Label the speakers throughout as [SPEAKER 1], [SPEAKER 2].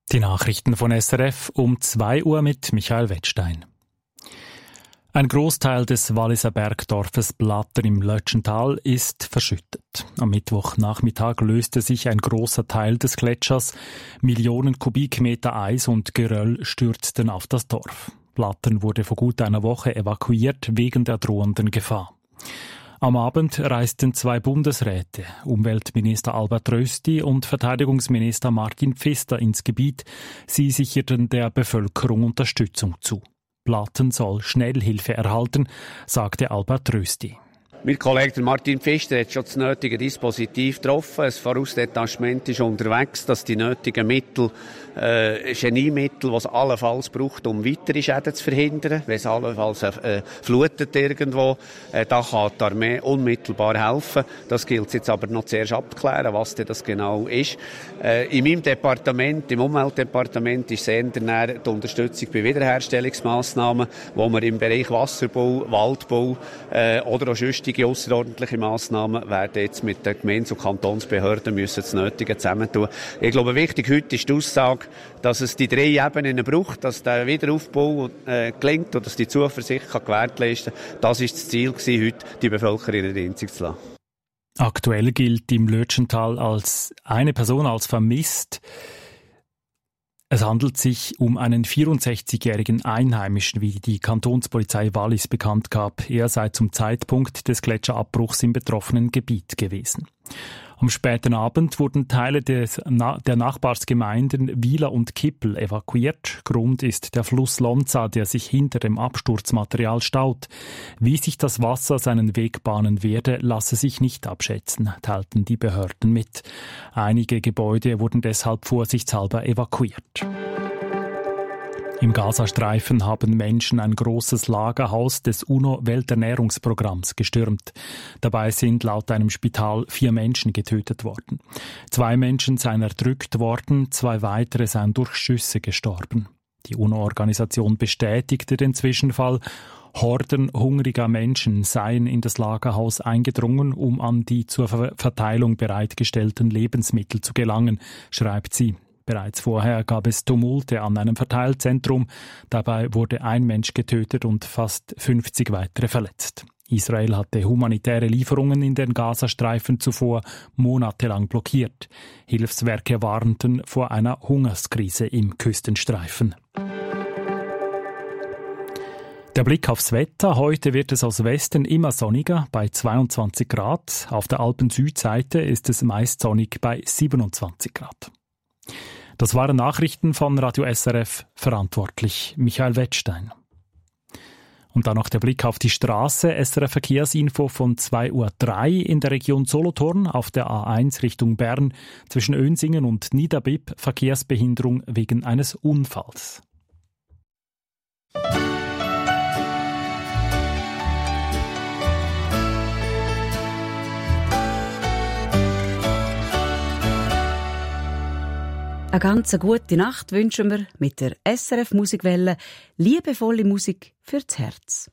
[SPEAKER 1] Die Nachrichten von SRF um 2 Uhr mit Michael Wettstein. Ein Großteil des Walliser Bergdorfes Blattern im Lötschental ist verschüttet. Am Mittwochnachmittag löste sich ein großer Teil des Gletschers. Millionen Kubikmeter Eis und Geröll stürzten auf das Dorf. Blattern wurde vor gut einer Woche evakuiert wegen der drohenden Gefahr. Am Abend reisten 2 Bundesräte, Umweltminister Albert Rösti und Verteidigungsminister Martin Pfister ins Gebiet. Sie sicherten der Bevölkerung Unterstützung zu. Blattern soll Schnellhilfe erhalten, sagte Albert Rösti.
[SPEAKER 2] Mein Kollege Martin Pfister hat schon das nötige Dispositiv getroffen. Ein Vorausdetachement ist unterwegs, dass die nötigen Mittel, Geniemittel, die es allenfalls braucht, um weitere Schäden zu verhindern, wenn es allenfalls flutet irgendwo, da kann die Armee unmittelbar helfen. Das gilt jetzt aber noch zuerst abzuklären, was denn das genau ist. In meinem Departement, im Umweltdepartement, ist sehr die Unterstützung bei Wiederherstellungsmaßnahmen, wo wir im Bereich Wasserbau, Waldbau oder auch sonstige ausserordentliche Massnahmen werden jetzt mit den Gemeindes- und Kantonsbehörden müssen das Nötige zusammentun. Ich glaube, wichtig heute ist die Aussage, dass es die 3 Ebenen braucht, dass der Wiederaufbau gelingt und dass die Zuversicht gewährleisten kann. Das ist das Ziel gewesen, heute die Bevölkerung in der Einzig zu lassen.
[SPEAKER 1] Aktuell gilt im Lötschental als eine Person als vermisst. Es handelt sich um einen 64-jährigen Einheimischen, wie die Kantonspolizei Wallis bekannt gab. Er sei zum Zeitpunkt des Gletscherabbruchs im betroffenen Gebiet gewesen. Am späten Abend wurden Teile der Nachbarsgemeinden Wieler und Kippel evakuiert. Grund ist der Fluss Lonza, der sich hinter dem Absturzmaterial staut. Wie sich das Wasser seinen Weg bahnen werde, lasse sich nicht abschätzen, teilten die Behörden mit. Einige Gebäude wurden deshalb vorsichtshalber evakuiert. Im Gazastreifen haben Menschen ein großes Lagerhaus des UNO-Welternährungsprogramms gestürmt. Dabei sind laut einem Spital 4 Menschen getötet worden. 2 Menschen seien erdrückt worden, 2 weitere seien durch Schüsse gestorben. Die UNO-Organisation bestätigte den Zwischenfall. Horden hungriger Menschen seien in das Lagerhaus eingedrungen, um an die zur Verteilung bereitgestellten Lebensmittel zu gelangen, schreibt sie. Bereits vorher gab es Tumulte an einem Verteilzentrum. Dabei wurde ein Mensch getötet und fast 50 weitere verletzt. Israel hatte humanitäre Lieferungen in den Gazastreifen zuvor monatelang blockiert. Hilfswerke warnten vor einer Hungerskrise im Küstenstreifen. Der Blick aufs Wetter. Heute wird es aus Westen immer sonniger bei 22 Grad. Auf der Alpen-Südseite ist es meist sonnig bei 27 Grad. Das waren Nachrichten von Radio SRF, verantwortlich Michael Wettstein. Und dann noch der Blick auf die Straße. SRF Verkehrsinfo von 2:03 Uhr in der Region Solothurn auf der A1 Richtung Bern zwischen Önsingen und Niederbipp Verkehrsbehinderung wegen eines Unfalls.
[SPEAKER 3] Eine ganz gute Nacht wünschen wir mit der SRF Musikwelle. Liebevolle Musik fürs Herz.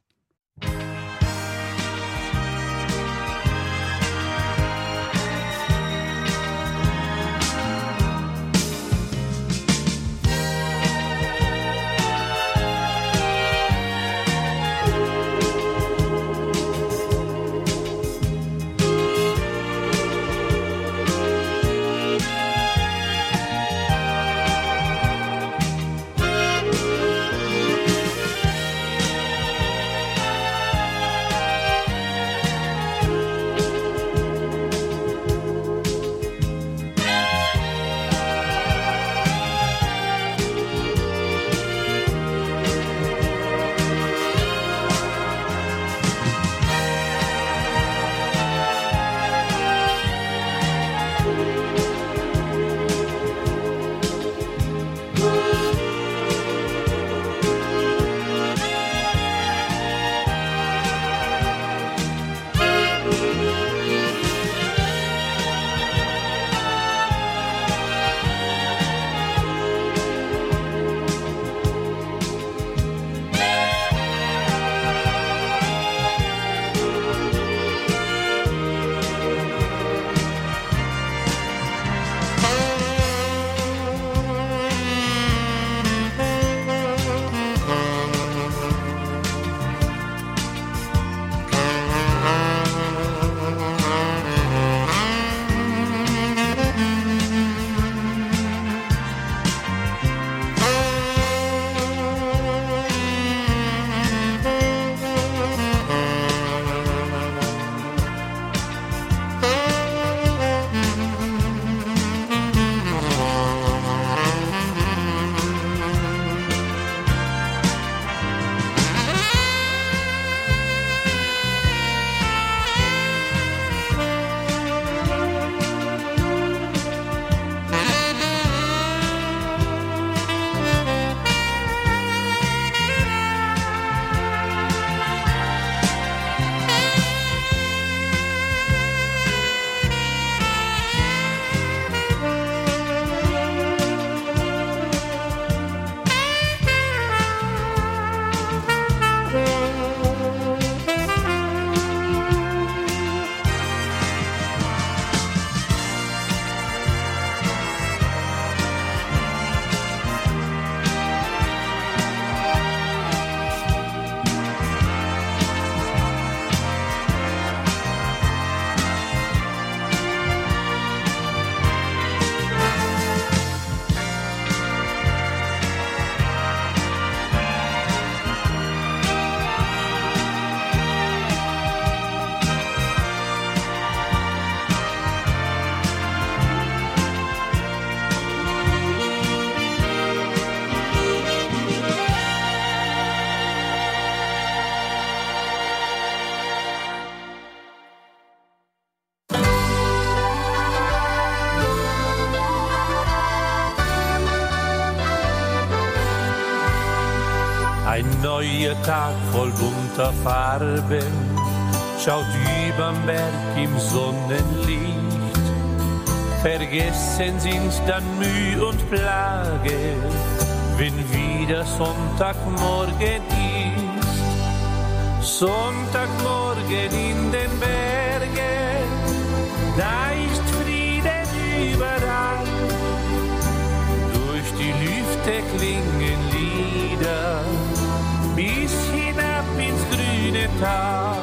[SPEAKER 4] neuer Tag voll bunter Farben schaut überm Berg im Sonnenlicht. Vergessen sind dann Mühe und Plage, wenn wieder Sonntagmorgen ist. Sonntagmorgen in den Bergen, da ist Frieden überall. Durch die Lüfte klingen Lieder bis hinab ins grüne Tal.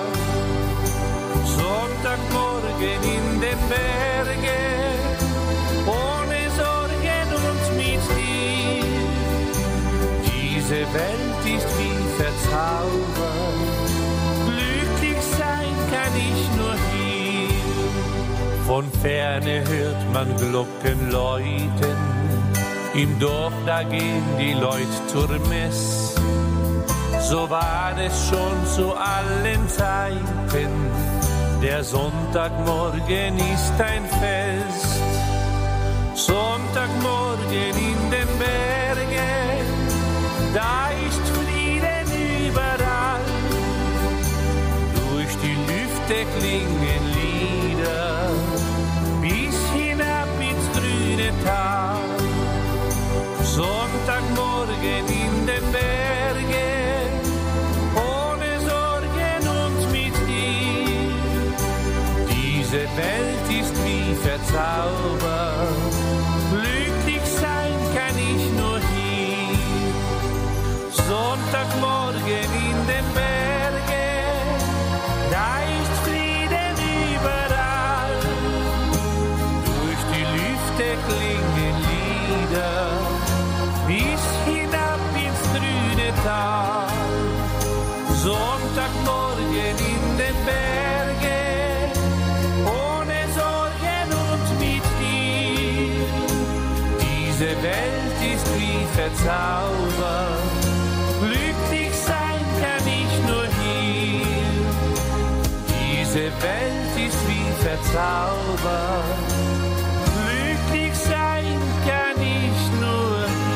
[SPEAKER 4] Sonntagmorgen in den Bergen, ohne Sorgen und mit dir. Diese Welt ist wie verzaubert, glücklich sein kann ich nur hier. Von Ferne hört man Glocken läuten, im Dorf da gehen die Leute zur Mess. So war es schon zu allen Zeiten, der Sonntagmorgen ist ein Fest. Sonntagmorgen in den Bergen, da ist Frieden überall. Durch die Lüfte klingen Lieder bis hinab ins grüne Tal. Sonntagmorgen in den Bergen, ohne Sorgen und mit dir. Diese Welt ist wie verzaubert, glücklich sein kann ich nur hier. Sonntagmorgen in den Bergen, da ist Frieden überall. Durch die Lüfte klingen Lieder bis hinab ins grüne Tal. Sonntagmorgen in den Bergen, ohne Sorgen und mit dir. Diese Welt ist wie verzaubert, glücklich sein kann ich nur hier. Diese Welt ist wie verzaubert, glücklich sein kann ich nur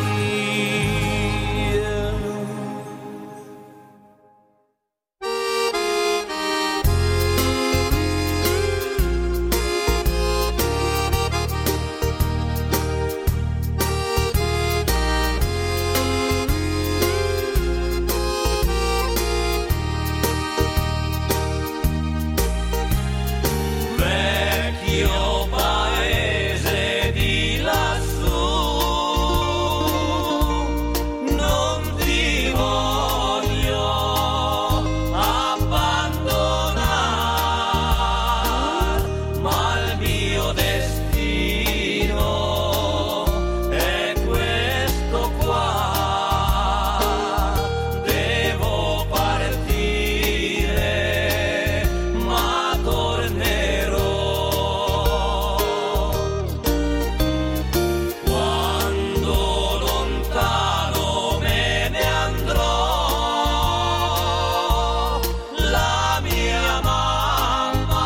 [SPEAKER 4] hier.
[SPEAKER 5] Vecchio paese di lassù, non ti voglio abbandonare, ma il mio destino è questo qua. Devo partire, ma tornerò. Quando lontano me ne andrò, la mia mamma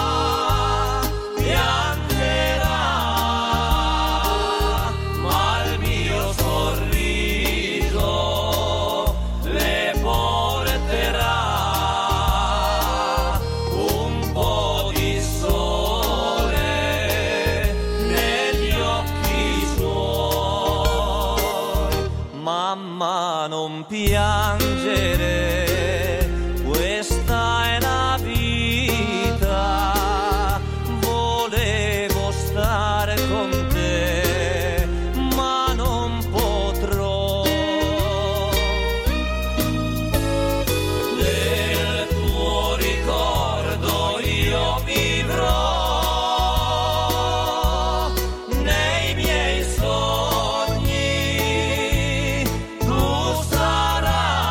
[SPEAKER 5] piangerà, ma il mio sorriso le porterà un po' di sole negli occhi suoi. Mamma, non piangere, questa è la vita. Volevo stare con te, ma non potrò. Del tuo ricordo io vivrò, nei miei sogni tu sarai.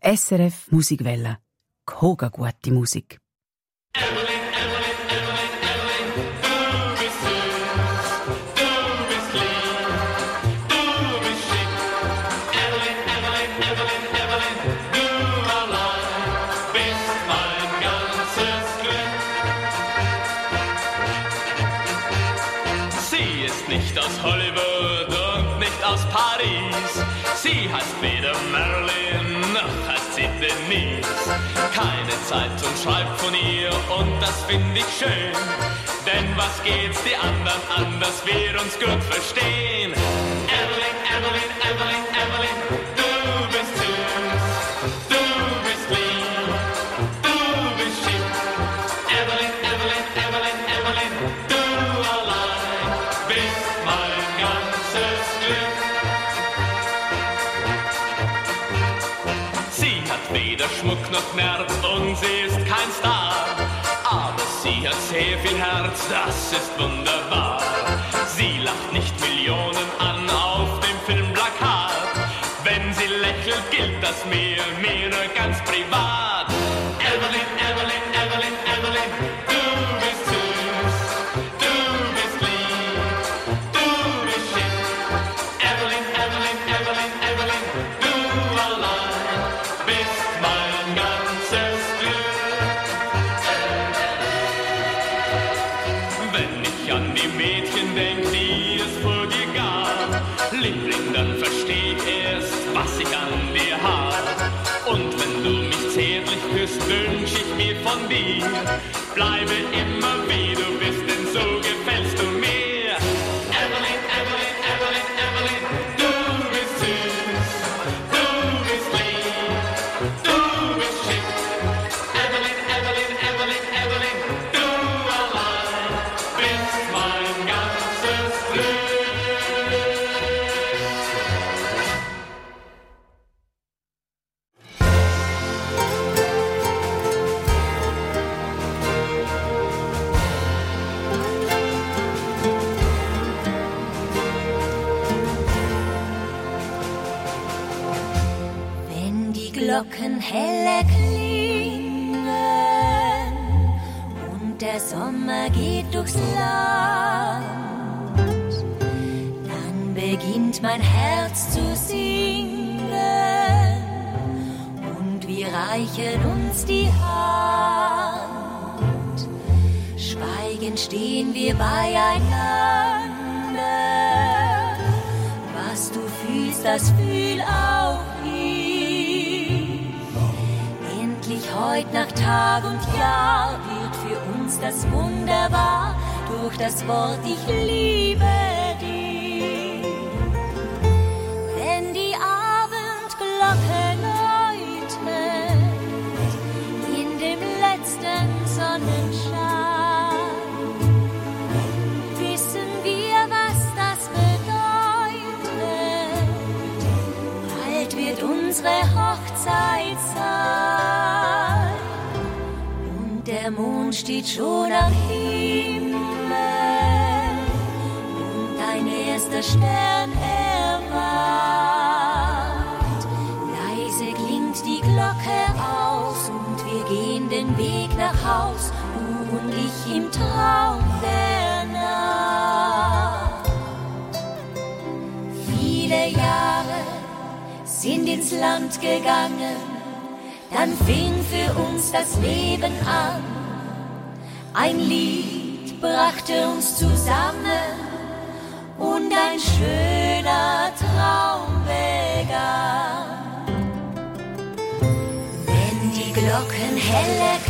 [SPEAKER 3] SRF Musikwelle. Koga gute Musik.
[SPEAKER 6] Hollywood und nicht aus Paris. Sie heißt weder Marilyn noch heißt sie Denise. Keine Zeitung schreibt von ihr und das finde ich schön. Denn was geht's die anderen an, dass wir uns gut verstehen? Evelyn, Evelyn, Evelyn, Evelyn, du bist süß, du bist lieb, du bist schick. Evelyn, Evelyn, Evelyn, Evelyn, du allein bist mein ganzes Glück. Sie hat weder Schmuck noch Nerz und sie ist kein Star. Aber sie hat sehr viel Herz, das ist wunderbar. Sie lacht nicht Millionen an auf dem Filmplakat. Wenn sie lächelt, gilt das mir nur ganz privat. Evelyn, Evelyn, Evelyn, Evelyn, du bist süß, du bist lieb, du bist schick. Evelyn, Evelyn, Evelyn, Evelyn, du allein bist mein ganzes Glück. Wenn ich an die Mädchen denk, die es vor dir gab, Liebling, dann versteh ich erst, was ich an dir hab. Und wenn du mich zärtlich küsst, wünsch ich mir von dir, bleibe immer wie du bist, denn so gefällst du mir. Evelyn, Evelyn, Evelyn, Evelyn, du bist süß, du bist lieb, du bist schick. Evelyn, Evelyn, Evelyn, Evelyn, du allein bist mein ganzes Glück.
[SPEAKER 7] Wenn die Glocken helle klingen und der Sommer geht durchs Land, dann beginnt mein Herz zu singen und wir reichen uns die Hand. Schweigend stehen wir beieinander. Was du fühlst, das fühl auch ich. Endlich heut nach Tag und Jahr wird für uns das Wunder wahr durch das Wort ich liebe dich. Wenn die Abendglocke läutet in dem letzten Sonnenschein, wissen wir, was das bedeutet. Bald wird unsere Hochzeit sein und der Mond steht schon am Himmel und ein erster Stern erwacht. Leise klingt die Glocke aus und wir gehen den Weg nach Haus, du und ich im Traum der Nacht. Viele Jahre sind ins Land gegangen, dann fing für uns das Leben an. Ein Lied brachte uns zusammen und ein schöner Traum begann. Wenn die Glocken heller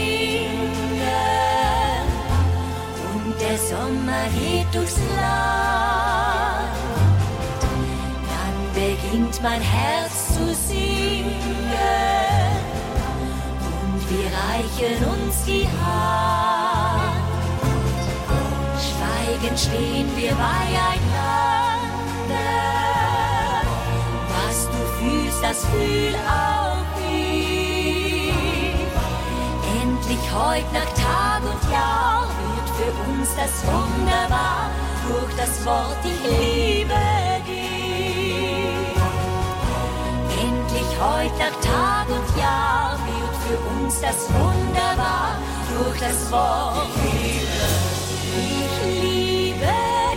[SPEAKER 7] klingen und der Sommer geht durchs Land, dann beginnt mein Herz zu singen und wir reichen uns die Hand. Schweigend stehen wir beieinander. Was du fühlst, das fühl auch ich. Endlich heut nach Tag und Jahr wird für uns das Wunder wahr durch das Wort ich liebe dich. Endlich Heute nach Tag und Jahr wird für uns das Wunder wahr durch das Wort. Ich liebe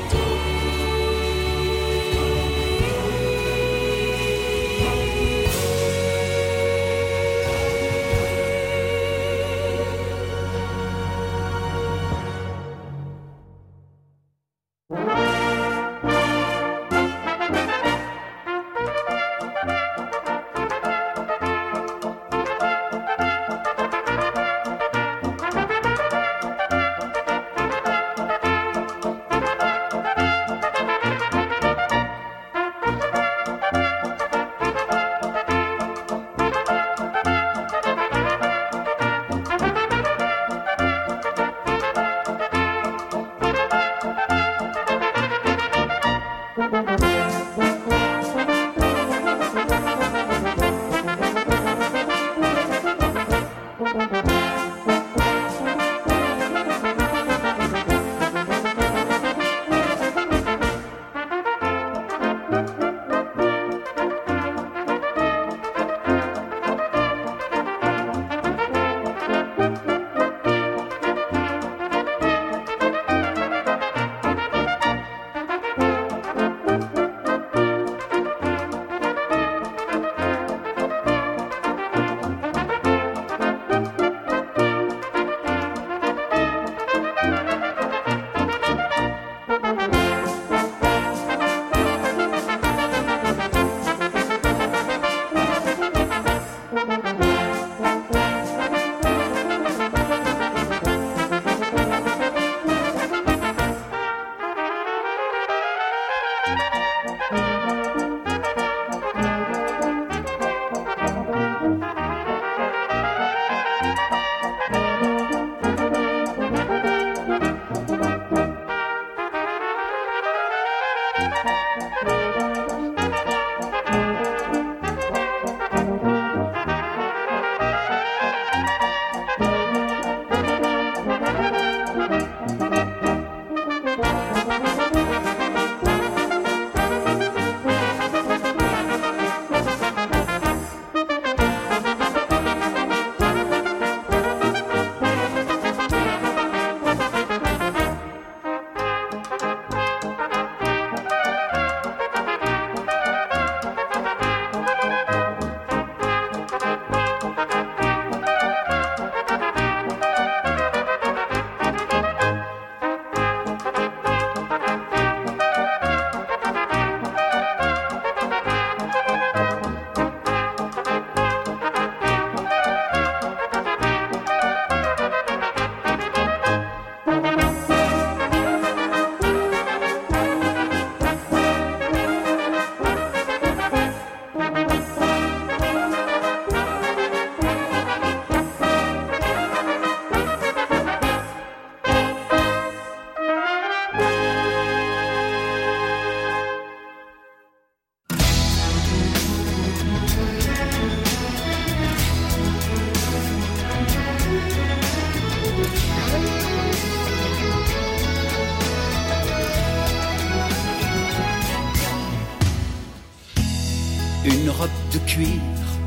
[SPEAKER 8] Une robe de cuir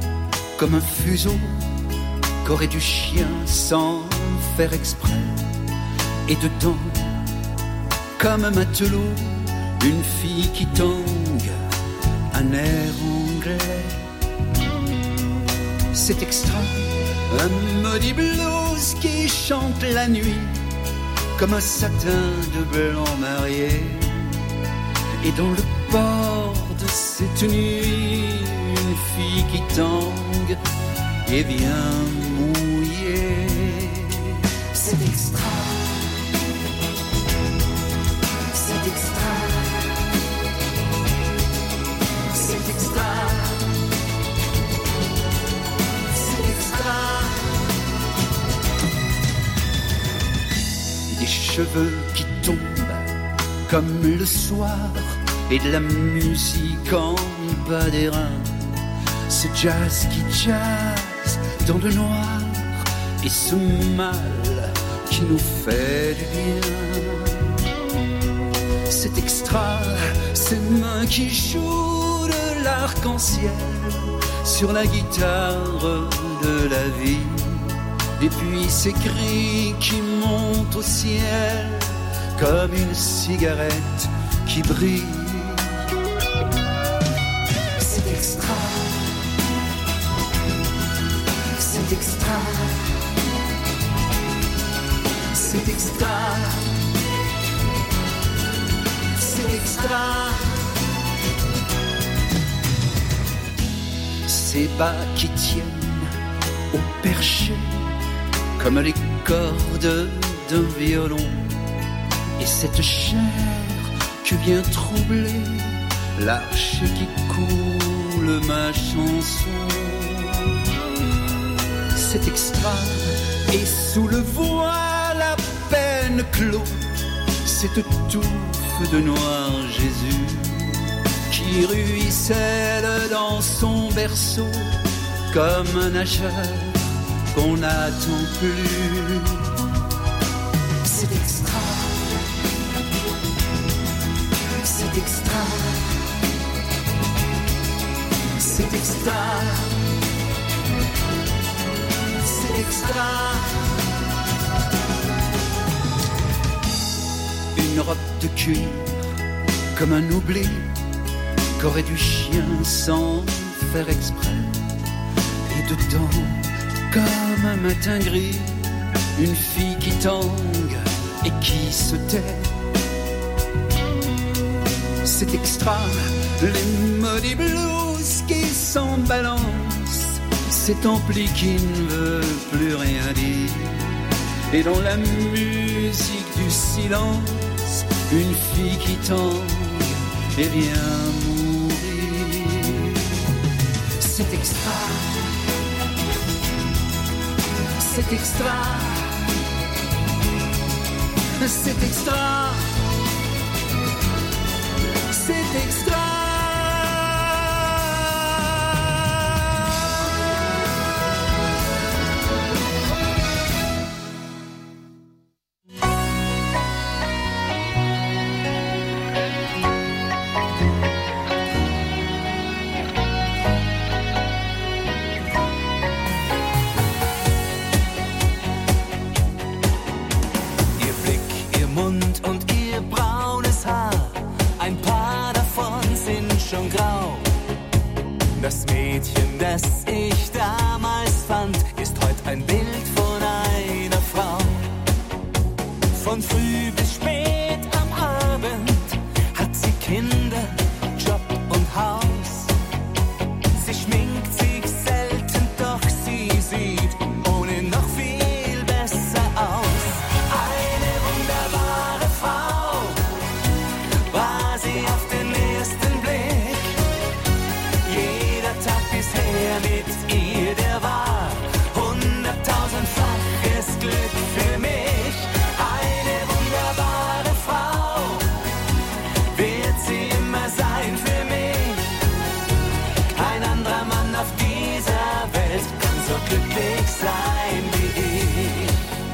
[SPEAKER 8] comme un fuseau qu'aurait du chien sans faire exprès. Et dedans, comme un matelot, une fille qui tangue un air anglais. C'est extra, un maudit blues qui chante la nuit comme un satin de blanc marié. Et dans le port de cette nuit, une fille qui tangue et vient mouiller. C'est extra, c'est extra, c'est extra, c'est extra. Des cheveux qui tombent comme le soir et de la musique en bas des reins. Ce jazz qui jazz dans le noir et ce mal qui nous fait du bien. C'est extra, ces mains qui jouent de l'arc-en-ciel sur la guitare de la vie. Et puis ces cris qui montent au ciel comme une cigarette qui brille. C'est extra, c'est extra, c'est extra, c'est extra. Ces bas qui tiennent au perché comme les cordes d'un violon, et cette chair que vient troubler l'arche qui coule ma chanson. C'est extra, et sous le voile à peine clos, cette touffe de noir Jésus qui ruisselle dans son berceau comme un nageur qu'on n'attend plus. C'est extra, c'est extra, c'est extra, c'est extra. Une robe de cuir comme un oubli qu'aurait du chien sans faire exprès, et dedans comme un matin gris, une fille qui tangue et qui se tait. C'est extra, les maudits blues qui s'en balancent, cet ampli qui ne veut plus rien dire, et dans la musique du silence, une fille qui tangue et vient mourir. C'est extra, c'est extra, c'est extra, c'est extra.
[SPEAKER 5] Das Mädchen, das ich damals fand, ist heute ein Bild von einer Frau. Von früh bis spät am Abend hat sie Kinder, Job und Haus. Sie schminkt sich selten, doch sie sieht ohne noch viel besser aus. Eine wunderbare Frau war sie auf den ersten Blick. Jeder Tag bisher mit ihr, der war 100.000-faches Glück für mich. Eine wunderbare Frau wird sie immer sein für mich. Kein anderer Mann auf dieser Welt kann so glücklich sein wie ich.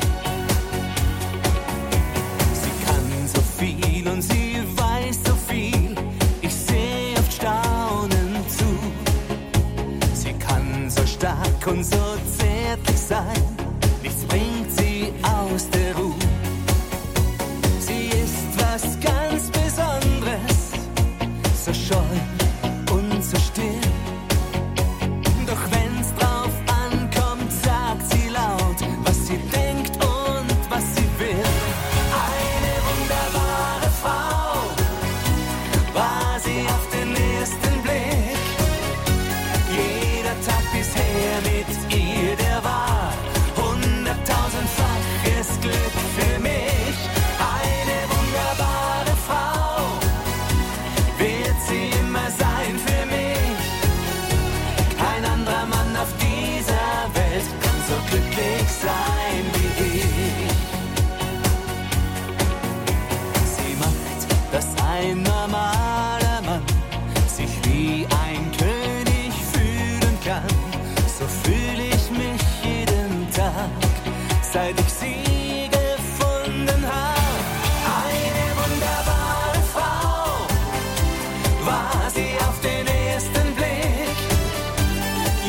[SPEAKER 5] Sie kann so viel und sie weiß so viel. Ich sehe oft staunend zu. Sie kann so stark und so zärtlich sein. Nichts bringt sie aus der Ruhe. Sie ist was ganz Besonderes, so scheu und so still. Doch wenn's drauf ankommt, sagt sie laut, was sie denkt und was sie will. Eine wunderbare Frau war sie auf den ersten Blick. Jeder Tag bisher mit ihr, der war 100.000-faches Glück für mich. Eine wunderbare Frau wird sie immer sein für mich. Kein anderer Mann auf dieser Welt kann so glücklich sein wie ich. Sie macht, dass ein normaler Mann sich wie ein König fühlen kann. So fühle ich mich jeden Tag, seit ich sie gefunden habe. Eine wunderbare Frau war sie auf den ersten Blick.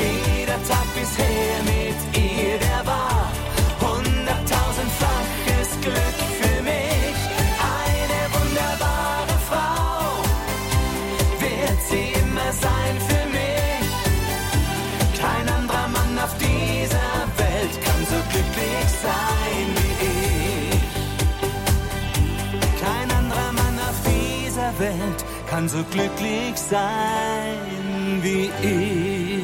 [SPEAKER 5] jeder Tag bisher mit ihr, der war 100.000-faches Glück für mich. Eine wunderbare Frau wird sie immer sein für mich. Kein anderer Mann auf dieser Welt kann so glücklich sein wie ich. Kein anderer Mann auf dieser Welt kann so glücklich sein wie ich.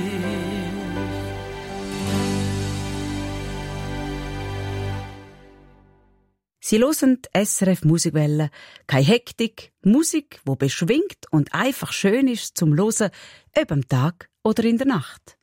[SPEAKER 3] Sie hören die SRF Musikwelle. Keine Hektik, Musik, die beschwingt und einfach schön ist zum Hören, ob am Tag oder in der Nacht.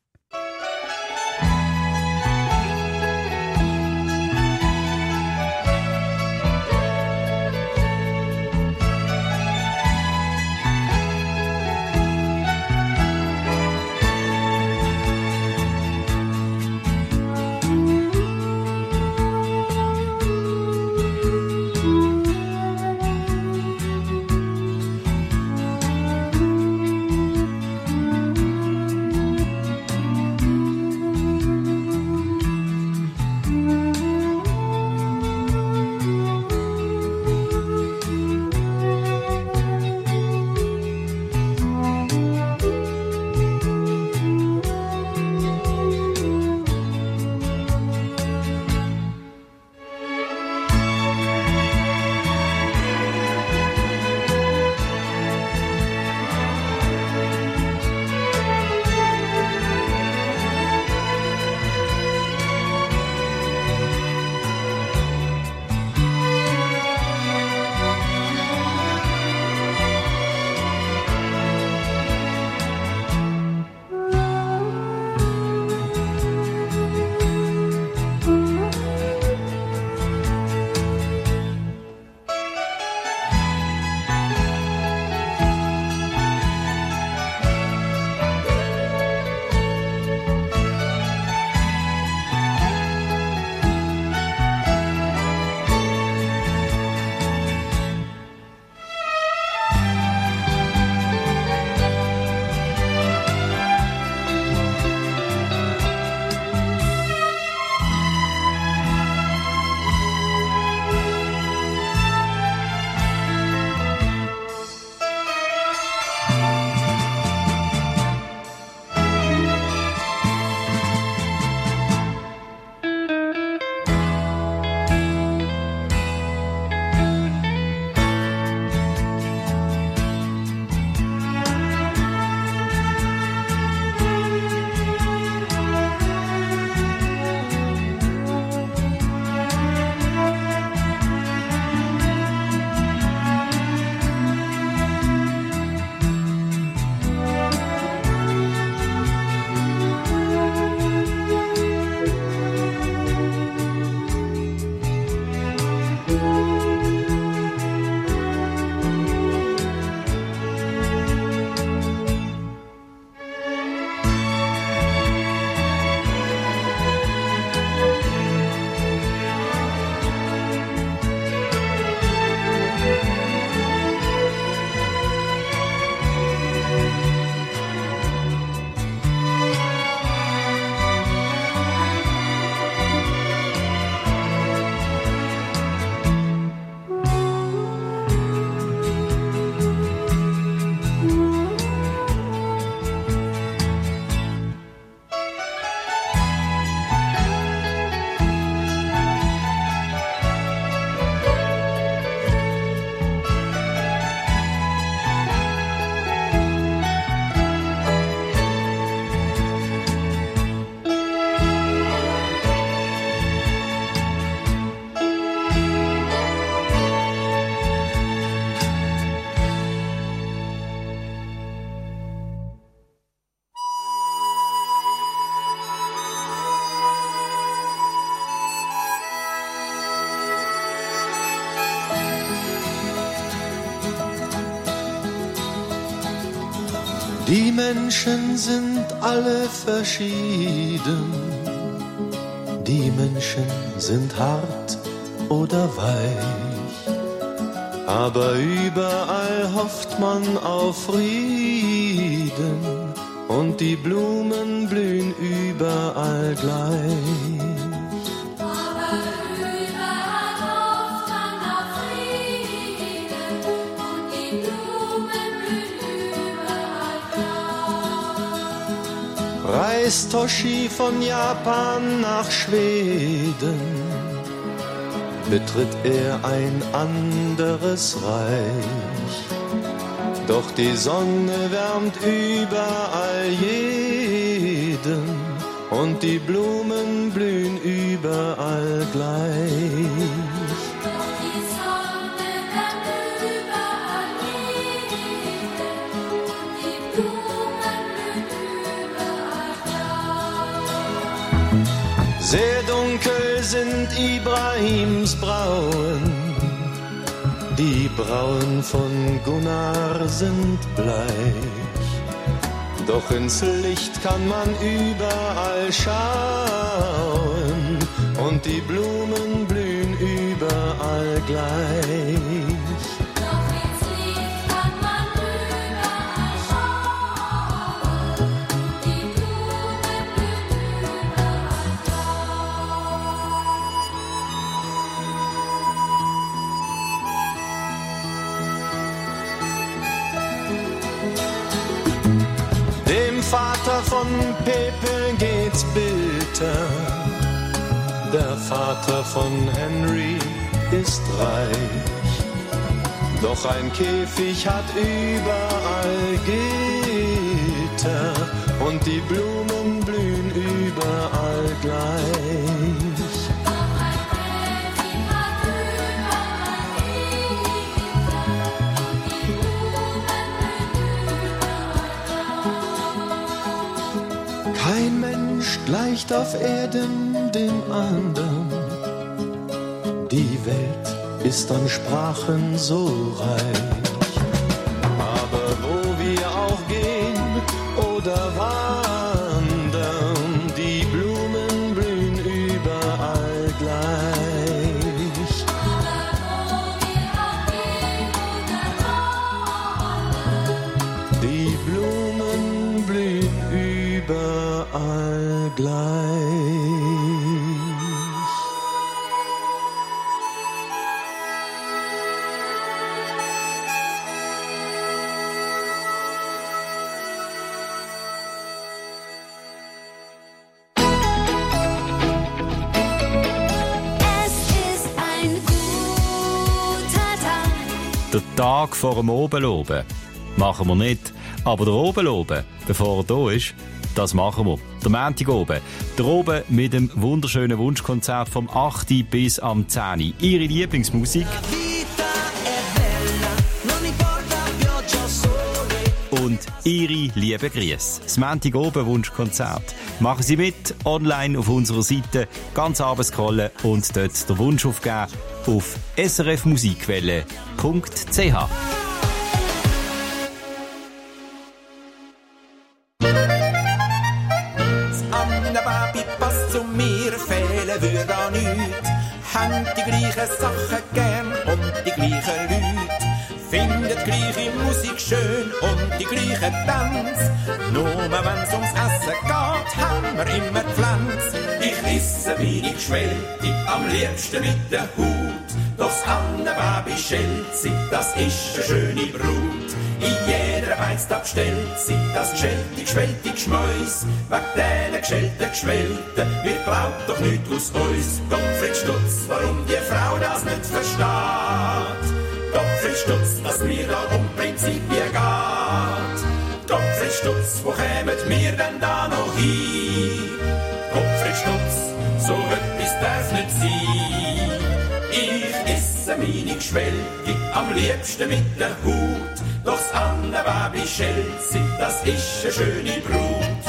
[SPEAKER 9] Die Menschen sind alle verschieden. Die Menschen sind hart oder weich. Aber überall hofft man auf Frieden und die Blumen blühen überall gleich.
[SPEAKER 10] Aber überall hofft man auf Frieden und die Blumen blühen überall gleich.
[SPEAKER 9] Reist Toshi von Japan nach Schweden, betritt er ein anderes Reich. Doch die Sonne wärmt überall jeden und die Blumen blühen überall gleich.
[SPEAKER 10] Doch die Sonne wärmt überall jeden und die Blumen blühen überall gleich.
[SPEAKER 9] Sehr dunkel sind Ibrahims Brauen, die Brauen von Gunnar sind bleich. Doch ins Licht kann man überall schauen und die Blumen blühen überall gleich.
[SPEAKER 10] Doch ins Licht kann man überall schauen, die Blumen blühen überall
[SPEAKER 9] Dem Vater von Pepe geht's bitter. Der Vater von Henry ist reich. Doch ein Käfig hat überall Gitter und die Blumen blühen überall gleich. Kein Mensch gleicht auf Erden dem anderen. Die Welt ist an Sprachen so reich. Aber wo wir auch gehen oder wandern, die Blumen blühen überall gleich. Die Blumen blühen überall gleich.
[SPEAKER 11] Der Tag vor dem Obenloben machen wir nicht. Aber der Obenloben, bevor er da ist, das machen wir. Der Montag oben. Der oben mit dem wunderschönen Wunschkonzert vom 8. bis am 10. Ihre Lieblingsmusik. Und Ihre lieben Grüße. Das Montag oben Wunschkonzert. Machen Sie mit, online auf unserer Seite, ganz runter scrollen und dort den Wunsch aufgeben auf srfmusikwelle.ch.
[SPEAKER 12] Baby passt zu mir, fehlen würde an nichts. Haben die gleichen Sachen gern und die gleichen Leute. Findet die gleiche Musik schön und die gleichen Tanz. Nur wenn's ums Essen geht, haben wir immer Pflanz. Ich esse wenig Schwelti, am liebsten mit der Haut. Doch das Annenbaby schält sie, das ist eine schöne Brut. In jeder Beinstab stellt sie das geschwellte Geschmäus. Wegen diesen geschwellten wir glaubt doch nicht aus uns. Gottfried Stutz, warum die Frau das nicht versteht. Gottfried Stutz, dass mir da um Prinzipien geht. Gottfried Stutz, wo kämen wir denn da noch hin? Gottfried Stutz, so etwas darf nicht sein. Ich esse meine Geschwelke am liebsten mit der Haut. Doch das Annenbaby schält sie, das ist eine schöne Brut.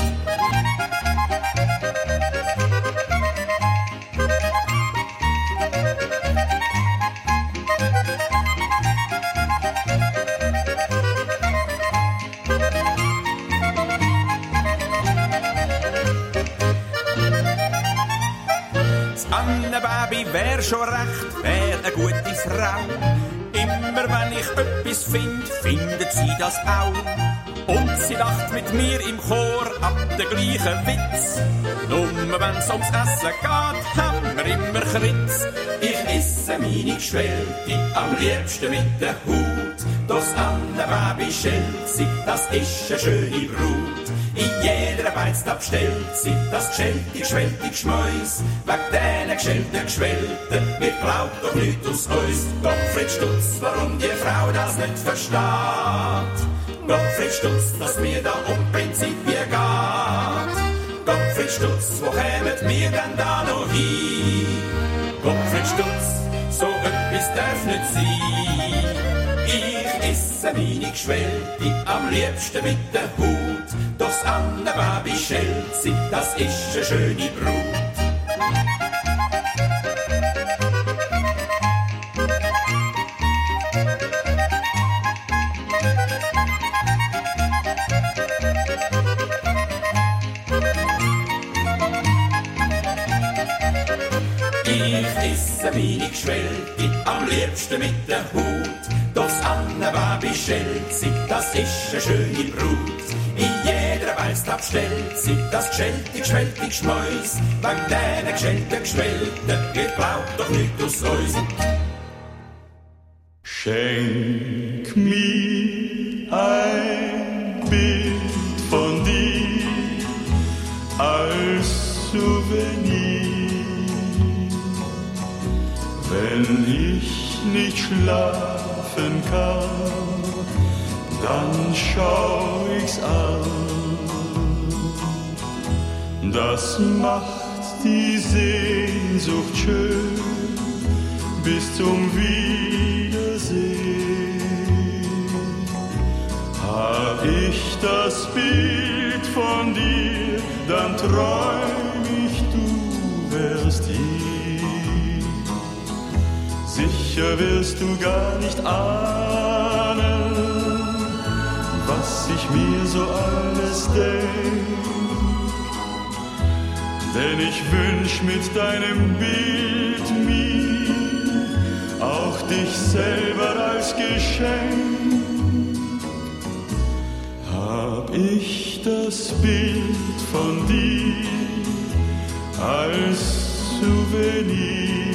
[SPEAKER 12] Das Annenbaby wär schon recht, wär eine gute Frau. Immer wenn ich etwas finde, findet sie das auch. Und sie lacht mit mir im Chor ab der gleichen Witz. Nur wenn's ums Essen geht, haben wir immer Kritz. Ich esse meine Geschwellte am liebsten mit der Haut. Das andere Baby schält sie, das ist eine schöne Brut. In jeder Beiztab stellt sie das geschwellte Geschmäus. Wegen diesen Geschwellten wird glaubt doch nicht aus uns. Gottfried Stutz, warum die Frau das nicht versteht. Gottfried Stutz, dass mir da Prinzipien geht. Gottfried Stutz, wo kämen wir denn da noch hin? Gottfried Stutz, so etwas darf nicht sein. Ich esse meine Geschwellte am liebsten mit der Haut. Das andere Baby schält sie, das ist eine schöne Brut. Ich esse meine Geschwellte am liebsten mit der Haut. Das andere Baby schält sie, das ist eine schöne Brut. In jeder Beiztab stellt sie das geschwellte Geschmäus. Wegen diesen Geschwellten wird glaubt doch nicht aus uns.
[SPEAKER 9] Schenk mir ein Bild von dir als Souvenir. Wenn ich nicht schlafen kann, dann schau ich's an. Das macht die Sehnsucht schön bis zum Wiedersehen. Hab ich das Bild von dir, dann träum ich, du wärst hier. Sicher wirst du gar nicht ahnen, was ich mir so alles denk. Denn ich wünsch mit deinem Bild mir auch dich selber als Geschenk. Hab ich das Bild von dir als Souvenir,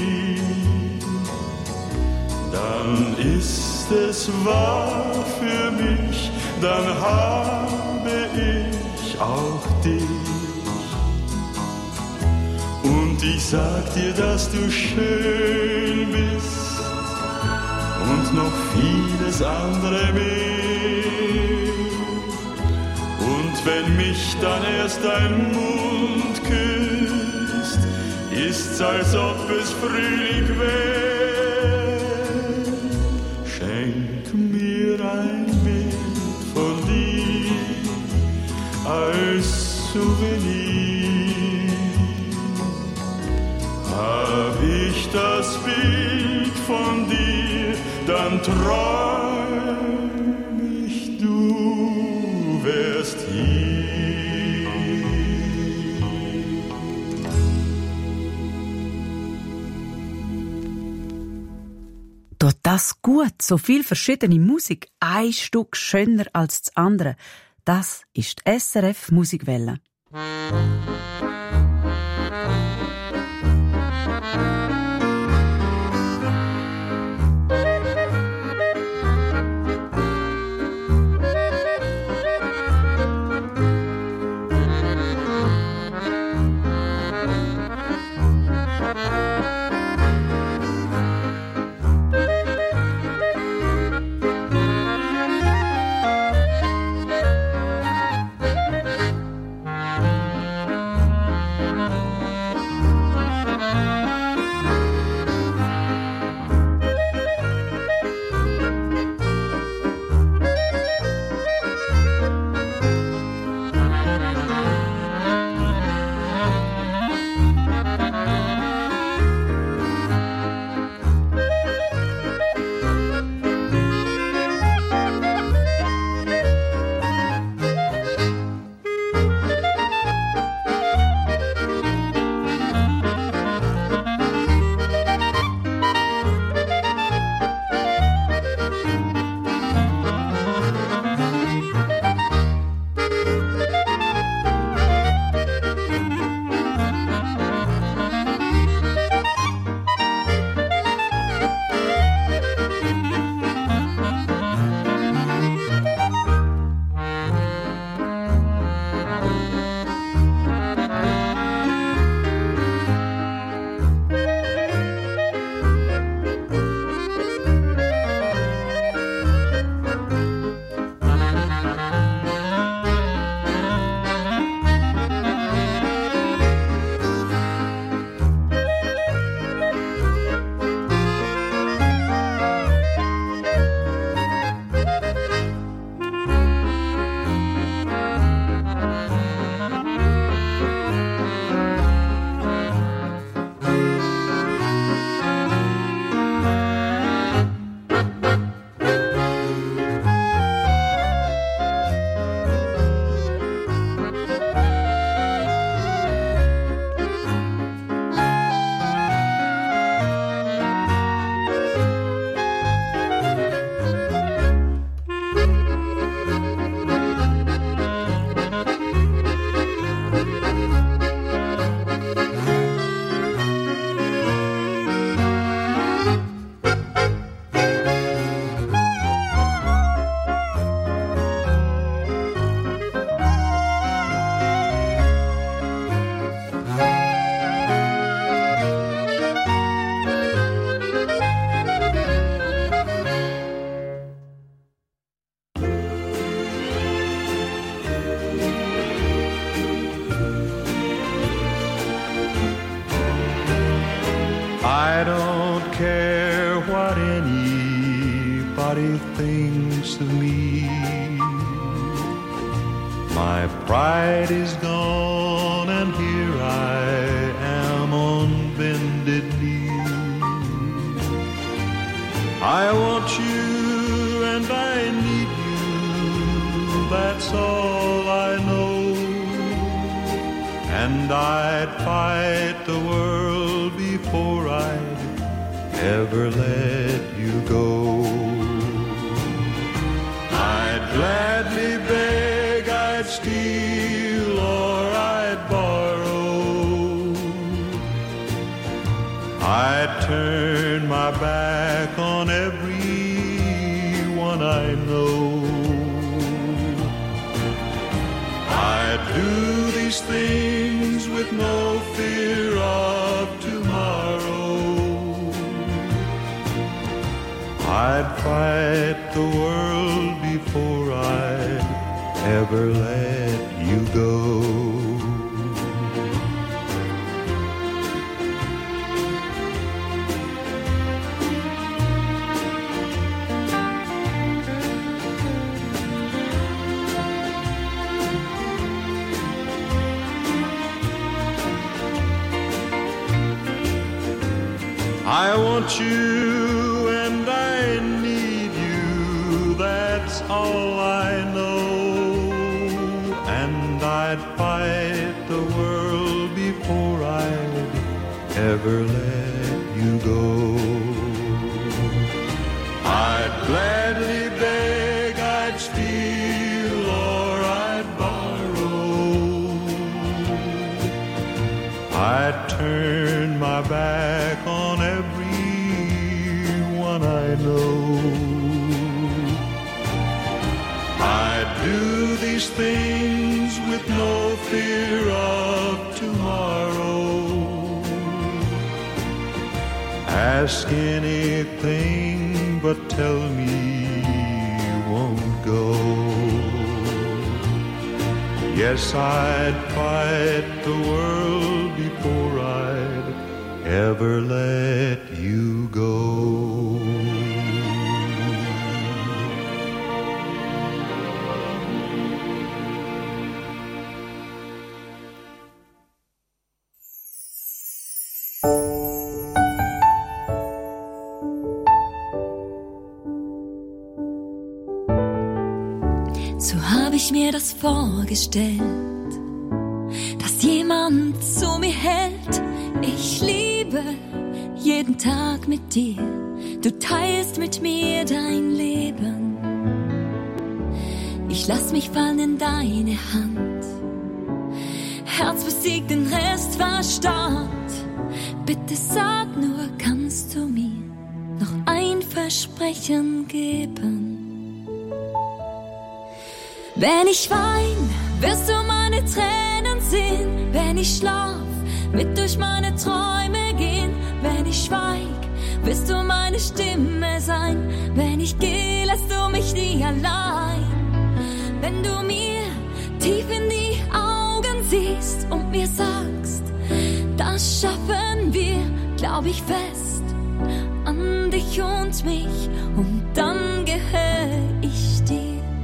[SPEAKER 9] dann ist es wahr für mich, dann habe ich auch dich. Und ich sag dir, dass du schön bist und noch vieles andere mehr. Und wenn mich dann erst dein Mund küsst, ist's, als ob es Frühling wär. Schenk mir ein Bild von dir als Souvenir. Hab ich das Bild von dir, dann träum ich, du wärst hier.
[SPEAKER 3] Tut das gut, so viel verschiedene Musik, ein Stück schöner als das andere. Das ist die SRF Musikwelle.
[SPEAKER 9] everybody thinks of me. My pride is gone and here I am on bended knee. I want you and I need you, that's all I know. And I'd fight the world before I'd ever let you go. I'd gladly beg, I'd steal or I'd borrow. I'd turn my back on everyone I know. I'd do these things with no fear of tomorrow. I'd fight the world before I'd ever let you go. I want you and I need you, that's all I know. And I'd fight the world before I'd ever let you go. I'd gladly beg, I'd steal or I'd borrow. I'd turn my back on everyone I know. I'd do these things with no fear of tomorrow. Ask anything but tell me you won't go. Yes, I'd fight the world before I'd ever let you go.
[SPEAKER 7] So hab ich mir das vorgestellt, dass jemand zu mir hält. Ich liebe jeden Tag mit dir, du teilst mit mir dein Leben. Ich lass mich fallen in deine Hand, Herz besiegt den Rest Verstand. Bitte sag nur, kannst du mir noch ein Versprechen geben? Wenn ich wein, wirst du meine Tränen sehen. Wenn ich schlaf, mit durch meine Träume gehen. Wenn ich schweig, wirst du meine Stimme sein. Wenn ich gehe, lässt du mich nie allein. Wenn du mir tief in die Augen siehst und mir sagst, das schaffen wir, glaub ich fest an dich und mich, und dann gehör ich dir.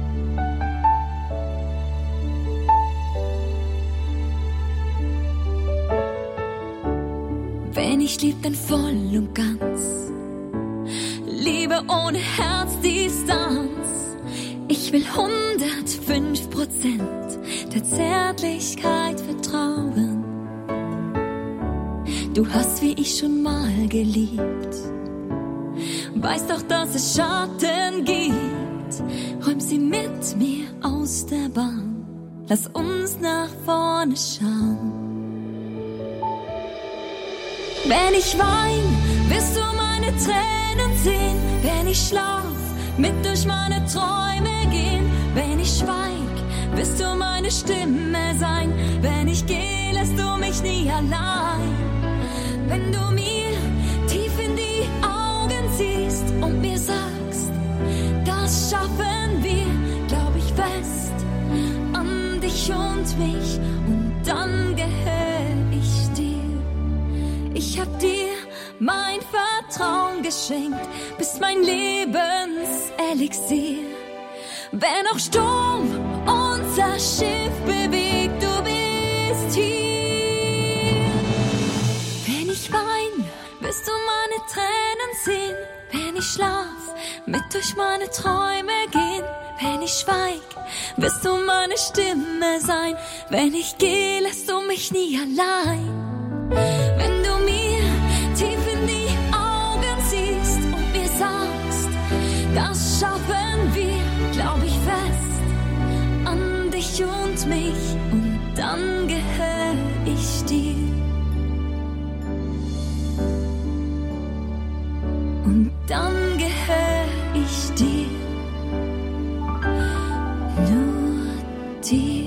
[SPEAKER 7] Wenn ich lieb, dann voll und ganz, Liebe ohne Herzdistanz. Ich will 105% der Zärtlichkeit vertrauen. Du hast wie ich schon mal geliebt, weißt doch, dass es Schatten gibt. Räum sie mit mir aus der Bahn, lass uns nach vorne schauen. Wenn ich wein, wirst du meine Tränen sehen. Wenn ich schlaf, mit durch meine Träume gehen. Wenn ich schweig, wirst du meine Stimme sein. Wenn ich gehe, lässt du mich nie allein. Wenn du mir tief in die Augen siehst und mir sagst, das schaffen wir, glaub ich fest an dich und mich, und dann gehör ich dir. hab dir mein Vertrauen geschenkt, bist mein Lebensgefährte. Elixier. Wenn auch Sturm unser Schiff bewegt, du bist hier. Wenn ich wein, wirst du meine Tränen sehen. Wenn ich schlaf, mit durch meine Träume gehen. Wenn ich schweig, wirst du meine Stimme sein. Wenn ich gehe, lässt du mich nie allein. Wenn du mir tief in die Augen siehst und mir sagst, das schaffen wir, glaub ich fest an dich und mich, und dann gehör ich dir. Und dann gehör ich dir. Nur dir.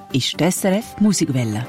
[SPEAKER 3] ist die SRF Musikwelle.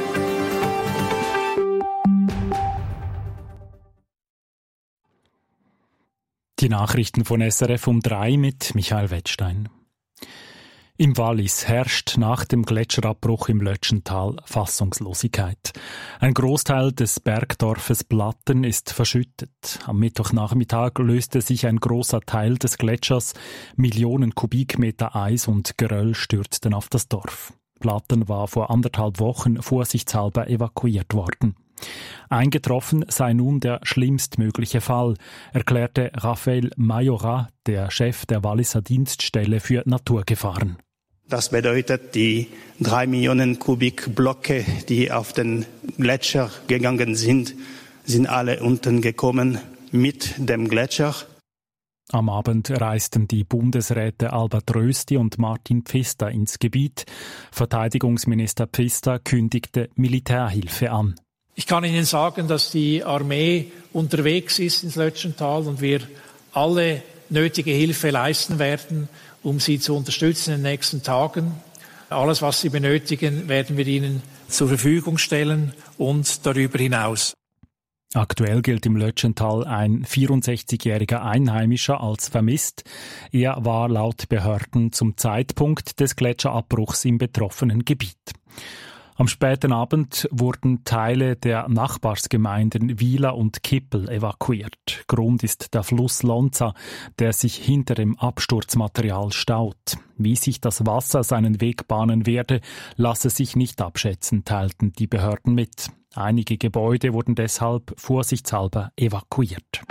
[SPEAKER 1] Die Nachrichten von SRF um 3 mit Michael Wettstein. Im Wallis herrscht nach dem Gletscherabbruch im Lötschental Fassungslosigkeit. Ein Großteil des Bergdorfes Platten ist verschüttet. Am Mittwochnachmittag löste sich ein großer Teil des Gletschers. Millionen Kubikmeter Eis und Geröll stürzten auf das Dorf. Platten war vor 1,5 Wochen vorsichtshalber evakuiert worden. Eingetroffen sei nun der schlimmstmögliche Fall, erklärte Raphael Majorat, der Chef der Walliser Dienststelle für Naturgefahren.
[SPEAKER 13] Das bedeutet, die 3 Millionen Kubikblöcke, die auf den Gletscher gegangen sind, sind alle unten gekommen mit dem Gletscher.
[SPEAKER 1] Am Abend reisten die Bundesräte Albert Rösti und Martin Pfister ins Gebiet. Verteidigungsminister Pfister kündigte Militärhilfe an.
[SPEAKER 14] Ich kann Ihnen sagen, dass die Armee unterwegs ist ins Lötschental und wir alle nötige Hilfe leisten werden, um Sie zu unterstützen in den nächsten Tagen. Alles, was Sie benötigen, werden wir Ihnen zur Verfügung stellen und darüber hinaus.
[SPEAKER 1] Aktuell gilt im Lötschental ein 64-jähriger Einheimischer als vermisst. Er war laut Behörden zum Zeitpunkt des Gletscherabbruchs im betroffenen Gebiet. Am späten Abend wurden Teile der Nachbarsgemeinden Wieler und Kippel evakuiert. Grund ist der Fluss Lonza, der sich hinter dem Absturzmaterial staut. Wie sich das Wasser seinen Weg bahnen werde, lasse sich nicht abschätzen, teilten die Behörden mit. Einige Gebäude wurden deshalb vorsichtshalber evakuiert.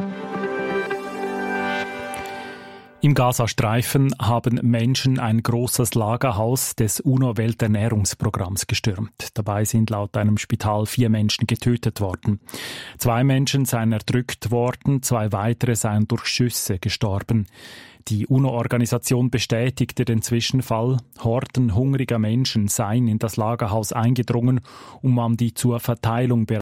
[SPEAKER 1] Im Gazastreifen haben Menschen ein großes Lagerhaus des UNO-Welternährungsprogramms gestürmt. Dabei sind laut einem Spital 4 Menschen getötet worden. 2 Menschen seien erdrückt worden, 2 weitere seien durch Schüsse gestorben. Die UNO-Organisation bestätigte den Zwischenfall. Horden hungriger Menschen seien in das Lagerhaus eingedrungen, um an die zur Verteilung